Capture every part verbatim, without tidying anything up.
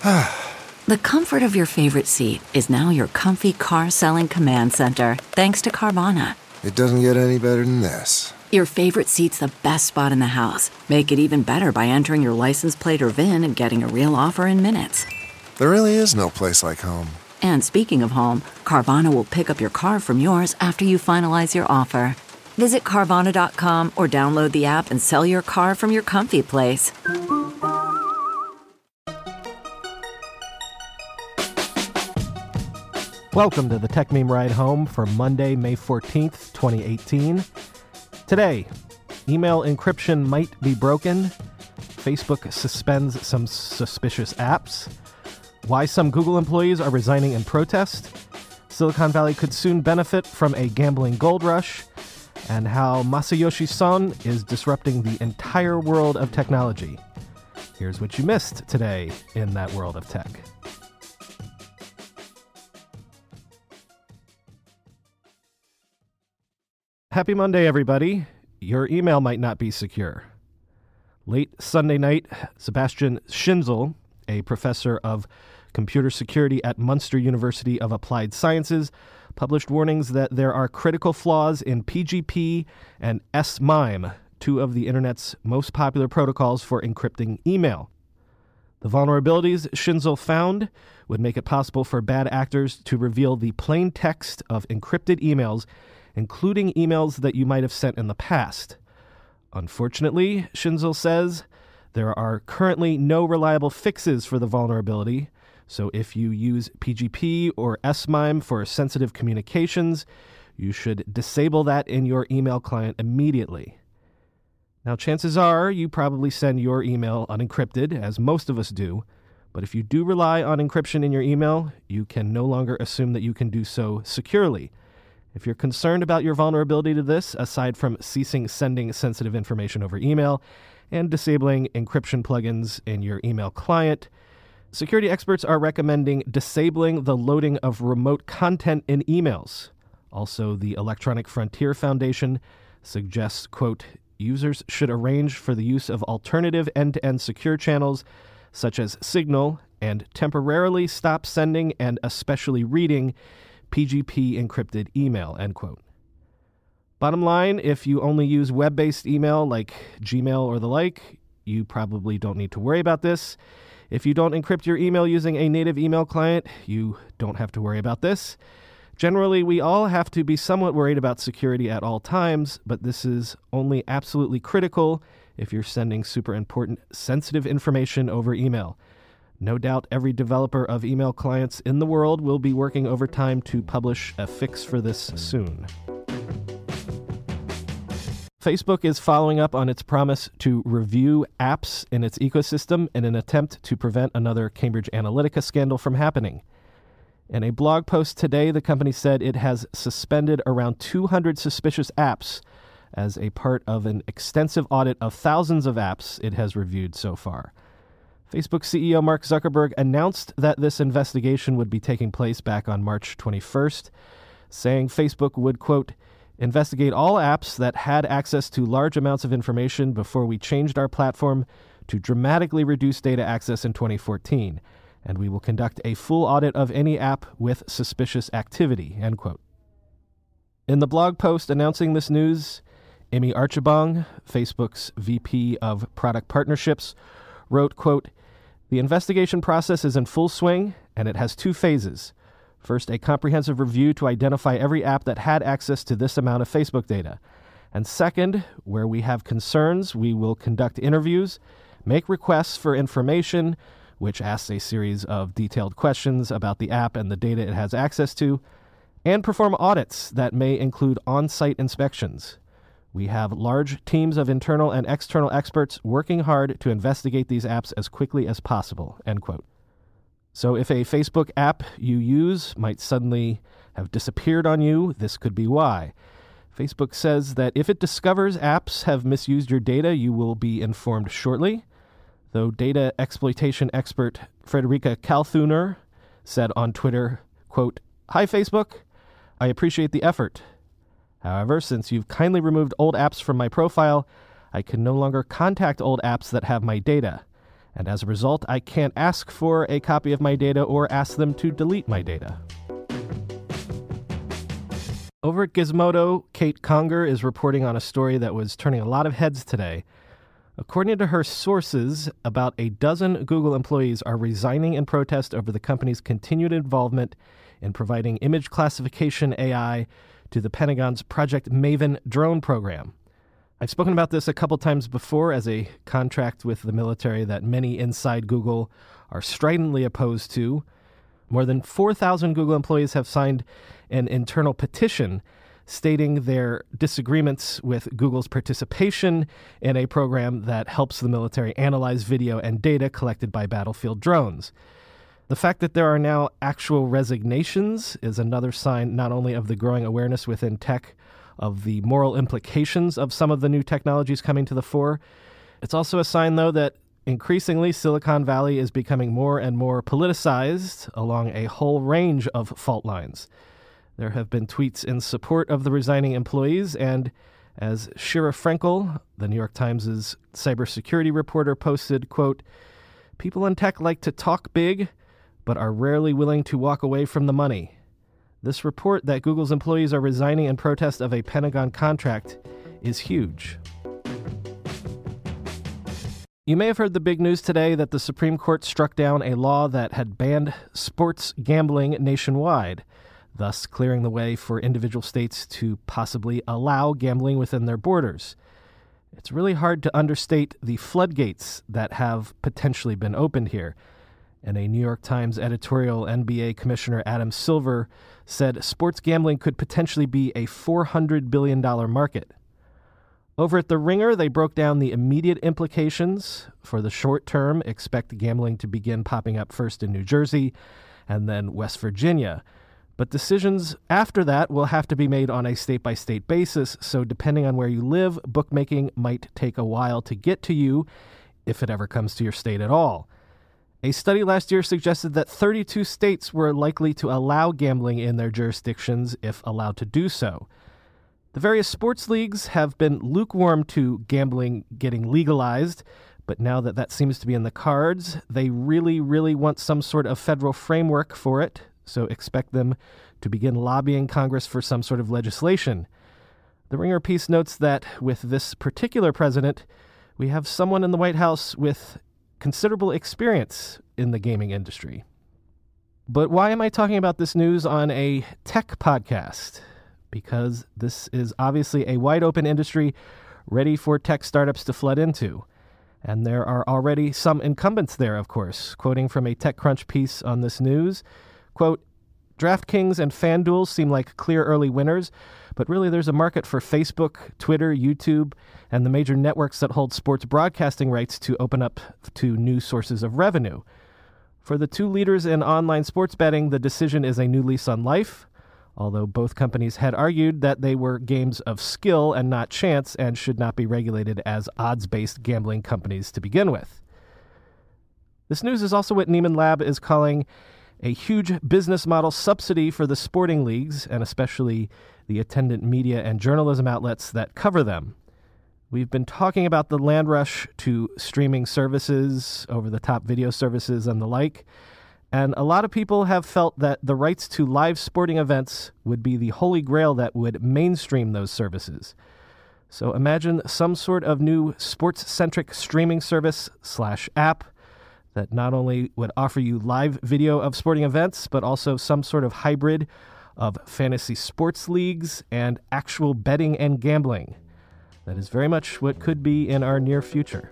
The comfort of your favorite seat is now your comfy car selling command center, thanks to Carvana. It doesn't get any better than this. Your favorite seat's the best spot in the house. Make it even better by entering your license plate or V I N and getting a real offer in minutes. There really is no place like home. And speaking of home, Carvana will pick up your car from yours after you finalize your offer. Visit Carvana dot com or download the app and sell your car from your comfy place. Welcome to the Tech Meme Ride Home for Monday, May fourteenth, twenty eighteen. Today, email encryption might be broken, Facebook suspends some suspicious apps, why some Google employees are resigning in protest, Silicon Valley could soon benefit from a gambling gold rush, and how Masayoshi Son is disrupting the entire world of technology. Here's what you missed today in that world of tech. Happy Monday, everybody. Your email might not be secure. Late Sunday night, Sebastian Schinzel, a professor of computer security at Munster University of Applied Sciences, published warnings that there are critical flaws in P G P and S MIME, two of the internet's most popular protocols for encrypting email. The vulnerabilities Schinzel found would make it possible for bad actors to reveal the plain text of encrypted emails, including emails that you might have sent in the past. Unfortunately, Schinzel says, there are currently no reliable fixes for the vulnerability, so if you use P G P or S MIME for sensitive communications, you should disable that in your email client immediately. Now, chances are you probably send your email unencrypted, as most of us do, but if you do rely on encryption in your email, you can no longer assume that you can do so securely. If you're concerned about your vulnerability to this, aside from ceasing sending sensitive information over email and disabling encryption plugins in your email client, security experts are recommending disabling the loading of remote content in emails. Also, the Electronic Frontier Foundation suggests, quote, users should arrange for the use of alternative end-to-end secure channels such as Signal and temporarily stop sending and especially reading P G P encrypted email, end quote. Bottom line, if you only use web-based email like Gmail or the like, you probably don't need to worry about this. If you don't encrypt your email using a native email client, you don't have to worry about this. Generally, we all have to be somewhat worried about security at all times, but this is only absolutely critical if you're sending super important sensitive information over email. No doubt every developer of email clients in the world will be working overtime to publish a fix for this soon. Facebook is following up on its promise to review apps in its ecosystem in an attempt to prevent another Cambridge Analytica scandal from happening. In a blog post today, the company said it has suspended around two hundred suspicious apps as a part of an extensive audit of thousands of apps it has reviewed so far. Facebook C E O Mark Zuckerberg announced that this investigation would be taking place back on March twenty-first, saying Facebook would, quote, investigate all apps that had access to large amounts of information before we changed our platform to dramatically reduce data access in twenty fourteen, and we will conduct a full audit of any app with suspicious activity, end quote. In the blog post announcing this news, Amy Archibong, Facebook's V P of Product Partnerships, wrote, quote, the investigation process is in full swing, and it has two phases. First, a comprehensive review to identify every app that had access to this amount of Facebook data. And second, where we have concerns, we will conduct interviews, make requests for information, which asks a series of detailed questions about the app and the data it has access to, and perform audits that may include on-site inspections. We have large teams of internal and external experts working hard to investigate these apps as quickly as possible, end quote. So if a Facebook app you use might suddenly have disappeared on you, this could be why. Facebook says that if it discovers apps have misused your data, you will be informed shortly, though data exploitation expert Frederica Kalthuner said on Twitter, quote, hi, Facebook. I appreciate the effort. However, since you've kindly removed old apps from my profile, I can no longer contact old apps that have my data. And as a result, I can't ask for a copy of my data or ask them to delete my data. Over at Gizmodo, Kate Conger is reporting on a story that was turning a lot of heads today. According to her sources, about a dozen Google employees are resigning in protest over the company's continued involvement in providing image classification A I to the Pentagon's Project Maven drone program. I've spoken about this a couple times before as a contract with the military that many inside Google are stridently opposed to. More than four thousand Google employees have signed an internal petition stating their disagreements with Google's participation in a program that helps the military analyze video and data collected by battlefield drones. The fact that there are now actual resignations is another sign not only of the growing awareness within tech of the moral implications of some of the new technologies coming to the fore. It's also a sign, though, that increasingly Silicon Valley is becoming more and more politicized along a whole range of fault lines. There have been tweets in support of the resigning employees, and as Shira Frenkel, the New York Times' cybersecurity reporter, posted, quote, "People in tech like to talk big, but are rarely willing to walk away from the money. This report that Google's employees are resigning in protest of a Pentagon contract is huge." You may have heard the big news today that the Supreme Court struck down a law that had banned sports gambling nationwide, thus clearing the way for individual states to possibly allow gambling within their borders. It's really hard to understate the floodgates that have potentially been opened here. In a New York Times editorial, N B A Commissioner Adam Silver said sports gambling could potentially be a four hundred billion dollars market. Over at The Ringer, they broke down the immediate implications. For the short term, expect gambling to begin popping up first in New Jersey and then West Virginia. But decisions after that will have to be made on a state-by-state basis, so depending on where you live, bookmaking might take a while to get to you, if it ever comes to your state at all. A study last year suggested that thirty-two states were likely to allow gambling in their jurisdictions if allowed to do so. The various sports leagues have been lukewarm to gambling getting legalized, but now that that seems to be in the cards, they really, really want some sort of federal framework for it, so expect them to begin lobbying Congress for some sort of legislation. The Ringer piece notes that with this particular president, we have someone in the White House with considerable experience in the gaming industry. But why am I talking about this news on a tech podcast? Because this is obviously a wide open industry ready for tech startups to flood into. And there are already some incumbents there, of course. Quoting from a TechCrunch piece on this news, quote, "DraftKings and FanDuel seem like clear early winners, but really there's a market for Facebook, Twitter, YouTube, and the major networks that hold sports broadcasting rights to open up to new sources of revenue. For the two leaders in online sports betting, the decision is a new lease on life, although both companies had argued that they were games of skill and not chance and should not be regulated as odds-based gambling companies to begin with." This news is also what Nieman Lab is calling a huge business model subsidy for the sporting leagues, and especially the attendant media and journalism outlets that cover them. We've been talking about the land rush to streaming services, over-the-top video services, and the like, and a lot of people have felt that the rights to live sporting events would be the holy grail that would mainstream those services. So imagine some sort of new sports-centric streaming service slash app that not only would offer you live video of sporting events, but also some sort of hybrid of fantasy sports leagues and actual betting and gambling. That is very much what could be in our near future.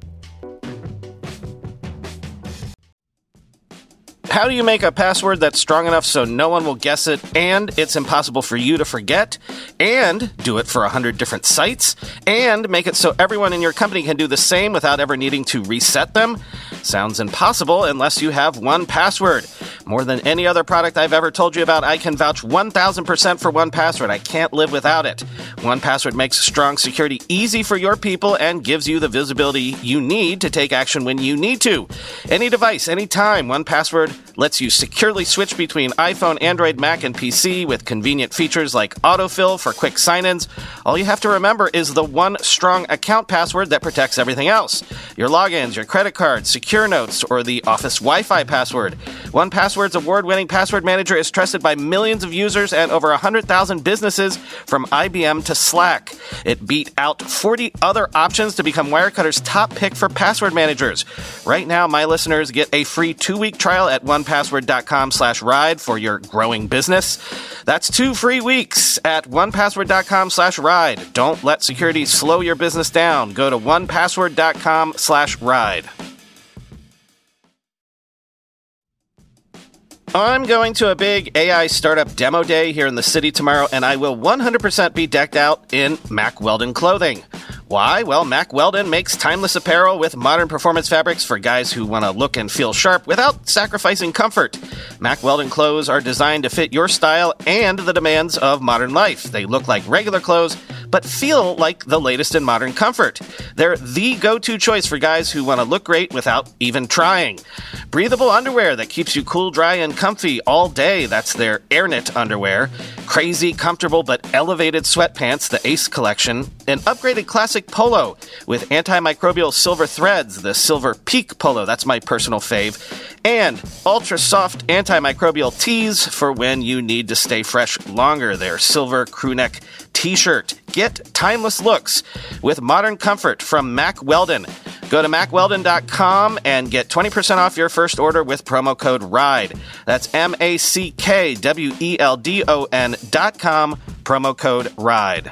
How do you make a password that's strong enough so no one will guess it, and it's impossible for you to forget, and do it for a hundred different sites, and make it so everyone in your company can do the same without ever needing to reset them? Sounds impossible unless you have one Password. More than any other product I've ever told you about, I can vouch one thousand percent for one Password. I can't live without it. one Password makes strong security easy for your people and gives you the visibility you need to take action when you need to. Any device, anytime, one Password lets you securely switch between iPhone, Android, Mac, and P C with convenient features like autofill for quick sign-ins. All you have to remember is the one strong account password that protects everything else. Your logins, your credit cards, secure notes, or the Office Wi-Fi password. one Password's award-winning password manager is trusted by millions of users and over one hundred thousand businesses from I B M to Slack. It beat out forty other options to become Wirecutter's top pick for password managers. Right now, my listeners get a free two-week trial at one password dot com slash ride for your growing business. That's two free weeks at one password dot com slash ride. Don't let security slow your business down. Go to one password dot com slash ride. I'm going to a big A I startup demo day here in the city tomorrow, and I will one hundred percent be decked out in Mack Weldon clothing. Why? Well, Mack Weldon makes timeless apparel with modern performance fabrics for guys who want to look and feel sharp without sacrificing comfort. Mack Weldon clothes are designed to fit your style and the demands of modern life. They look like regular clothes, but feel like the latest in modern comfort. They're the go-to choice for guys who want to look great without even trying. Breathable underwear that keeps you cool, dry, and comfy all day. That's their AirKnit underwear. Crazy, comfortable, but elevated sweatpants, the Ace collection. An upgraded classic polo with antimicrobial silver threads, the Silver Peak polo. That's my personal fave. And ultra-soft antimicrobial tees for when you need to stay fresh longer. Their silver crewneck t-shirt. Get timeless looks with modern comfort from Mack Weldon. Go to mack weldon dot com and get twenty percent off your first order with promo code RIDE. That's M A C K W E L D O N dot com, promo code RIDE.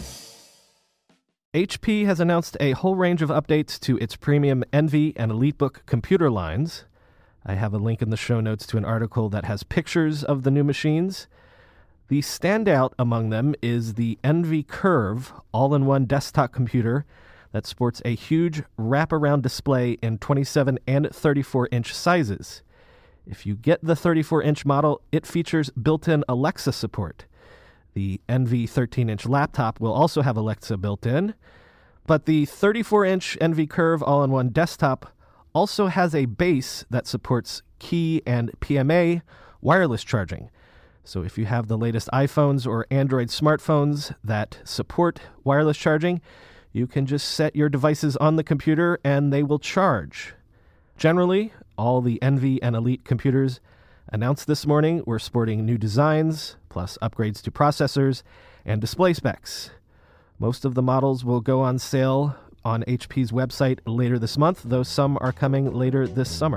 H P has announced a whole range of updates to its premium Envy and EliteBook computer lines. I have a link in the show notes to an article that has pictures of the new machines. The standout among them is the Envy Curve all-in-one desktop computer that sports a huge wraparound display in twenty-seven and thirty-four inch sizes. If you get the thirty-four inch model, it features built-in Alexa support. The Envy thirteen inch laptop will also have Alexa built in, but the thirty-four inch Envy Curve all-in-one desktop also has a base that supports Qi and P M A wireless charging. So if you have the latest iPhones or Android smartphones that support wireless charging, you can just set your devices on the computer and they will charge. Generally, all the Envy and Elite computers announced this morning were sporting new designs, plus upgrades to processors and display specs. Most of the models will go on sale on H P's website later this month, though some are coming later this summer.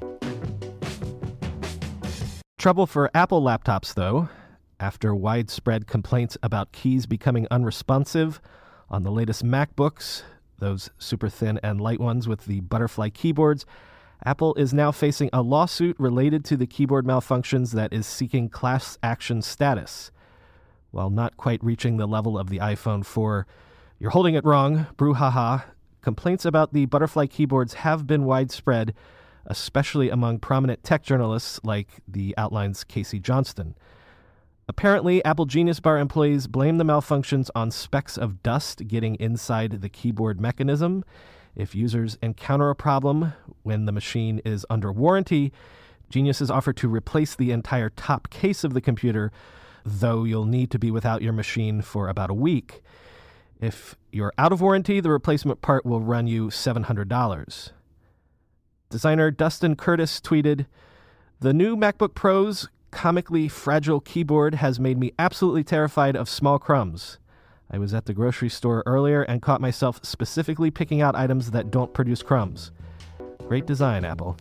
Trouble for Apple laptops, though. After widespread complaints about keys becoming unresponsive on the latest MacBooks, those super thin and light ones with the butterfly keyboards, Apple is now facing a lawsuit related to the keyboard malfunctions that is seeking class action status. While not quite reaching the level of the iPhone four, you're holding it wrong, brouhaha, complaints about the butterfly keyboards have been widespread, especially among prominent tech journalists like the Outline's Casey Johnston. Apparently, Apple Genius Bar employees blame the malfunctions on specks of dust getting inside the keyboard mechanism. If users encounter a problem when the machine is under warranty, Genius is offered to replace the entire top case of the computer, though you'll need to be without your machine for about a week. If you're out of warranty, the replacement part will run you seven hundred dollars. Designer Dustin Curtis tweeted, "The new MacBook Pro's comically fragile keyboard has made me absolutely terrified of small crumbs. I was at the grocery store earlier and caught myself specifically picking out items that don't produce crumbs. Great design, Apple."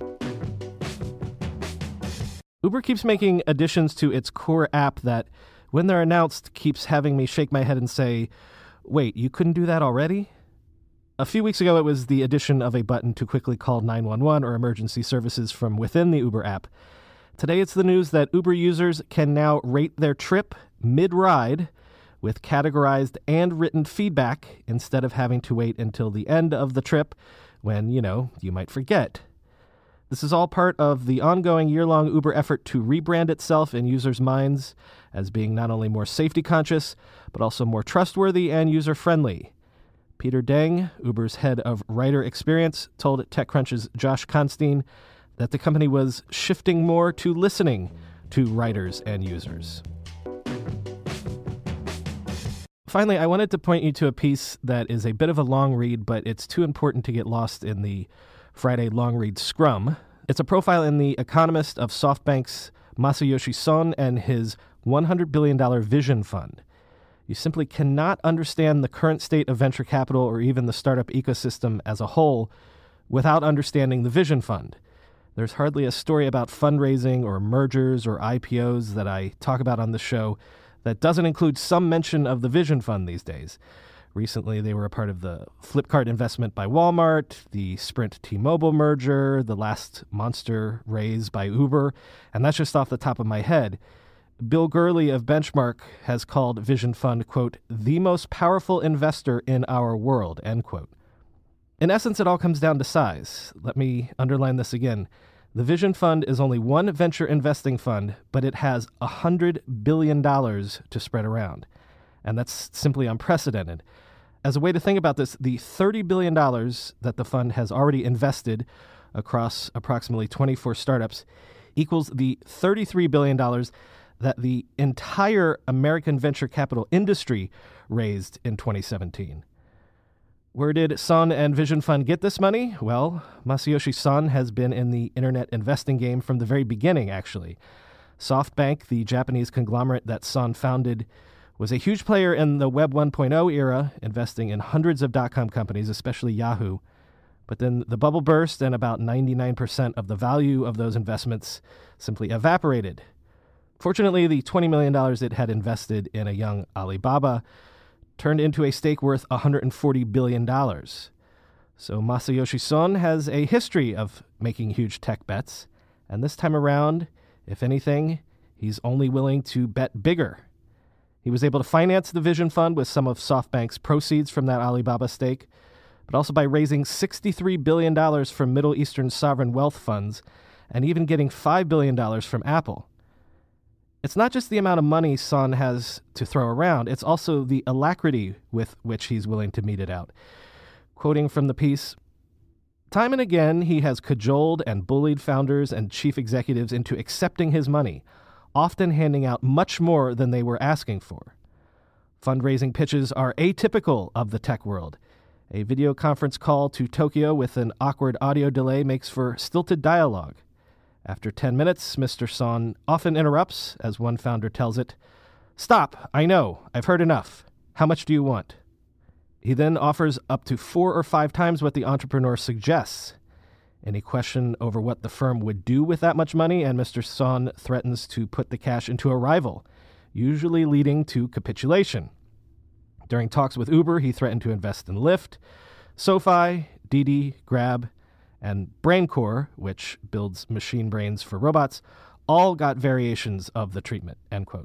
Uber keeps making additions to its core app that, when they're announced, keeps having me shake my head and say, wait, you couldn't do that already? A few weeks ago, it was the addition of a button to quickly call nine one one or emergency services from within the Uber app. Today, it's the news that Uber users can now rate their trip mid-ride with categorized and written feedback instead of having to wait until the end of the trip when, you know, you might forget. This is all part of the ongoing year-long Uber effort to rebrand itself in users' minds as being not only more safety-conscious, but also more trustworthy and user-friendly. Peter Deng, Uber's head of rider experience, told TechCrunch's Josh Constein that the company was shifting more to listening to writers and users. Finally, I wanted to point you to a piece that is a bit of a long read, but it's too important to get lost in the Friday long read scrum. It's a profile in The Economist of SoftBank's Masayoshi Son and his one hundred billion dollars Vision Fund. You simply cannot understand the current state of venture capital or even the startup ecosystem as a whole without understanding the Vision Fund. There's hardly a story about fundraising or mergers or I P Os that I talk about on the show that doesn't include some mention of the Vision Fund these days. Recently, they were a part of the Flipkart investment by Walmart, the Sprint T-Mobile merger, the last monster raise by Uber, and that's just off the top of my head. Bill Gurley of Benchmark has called Vision Fund, quote, the most powerful investor in our world, end quote. In essence, it all comes down to size. Let me underline this again. The Vision Fund is only one venture investing fund, but it has one hundred billion dollars to spread around. And that's simply unprecedented. As a way to think about this, the thirty billion dollars that the fund has already invested across approximately twenty-four startups equals the thirty-three billion dollars that the entire American venture capital industry raised in twenty seventeen. Where did Son and Vision Fund get this money? Well, Masayoshi Son has been in the internet investing game from the very beginning, actually. SoftBank, the Japanese conglomerate that Son founded, was a huge player in the Web one point oh era, investing in hundreds of dot-com companies, especially Yahoo. But then the bubble burst, and about ninety-nine percent of the value of those investments simply evaporated. Fortunately, the twenty million dollars it had invested in a young Alibaba turned into a stake worth one hundred forty billion dollars. So Masayoshi Son has a history of making huge tech bets, and this time around, if anything, he's only willing to bet bigger. He was able to finance the Vision Fund with some of SoftBank's proceeds from that Alibaba stake, but also by raising sixty-three billion dollars from Middle Eastern sovereign wealth funds, and even getting five billion dollars from Apple. It's not just the amount of money Son has to throw around, it's also the alacrity with which he's willing to mete it out. Quoting from the piece, time and again he has cajoled and bullied founders and chief executives into accepting his money, often handing out much more than they were asking for. Fundraising pitches are atypical of the tech world. A video conference call to Tokyo with an awkward audio delay makes for stilted dialogue. After ten minutes, Mister Son often interrupts, as one founder tells it, "Stop, I know, I've heard enough. How much do you want?" He then offers up to four or five times what the entrepreneur suggests. Any question over what the firm would do with that much money, and Mister Son threatens to put the cash into a rival, usually leading to capitulation. During talks with Uber, he threatened to invest in Lyft, SoFi, Didi, Grab, and BrainCore, which builds machine brains for robots, all got variations of the treatment, end quote.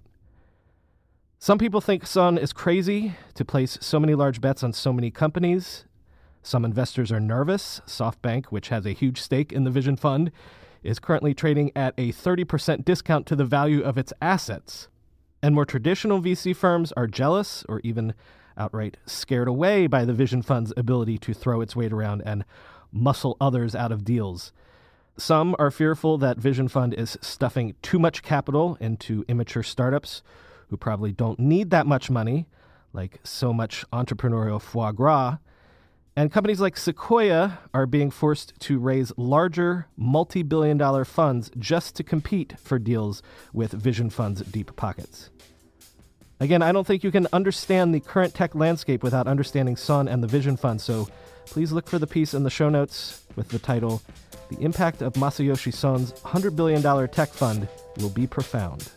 Some people think Son is crazy to place so many large bets on so many companies. Some investors are nervous. SoftBank, which has a huge stake in the Vision Fund, is currently trading at a thirty percent discount to the value of its assets. And more traditional V C firms are jealous or even outright scared away by the Vision Fund's ability to throw its weight around and muscle others out of deals. Some are fearful that Vision Fund is stuffing too much capital into immature startups who probably don't need that much money, like so much entrepreneurial foie gras. And companies like Sequoia are being forced to raise larger, multi-billion dollar funds just to compete for deals with Vision Fund's deep pockets. Again, I don't think you can understand the current tech landscape without understanding Son and the Vision Fund, so please look for the piece in the show notes with the title, "The Impact of Masayoshi Son's one hundred billion dollars Tech Fund Will Be Profound."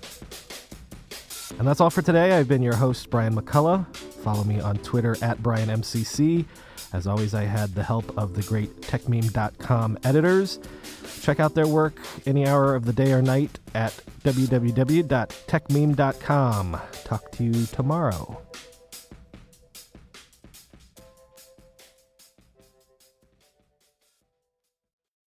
And that's all for today. I've been your host, Brian McCullough. Follow me on Twitter at Brian M C C. As always, I had the help of the great tech meme dot com editors. Check out their work any hour of the day or night at w w w dot tech meme dot com. Talk to you tomorrow.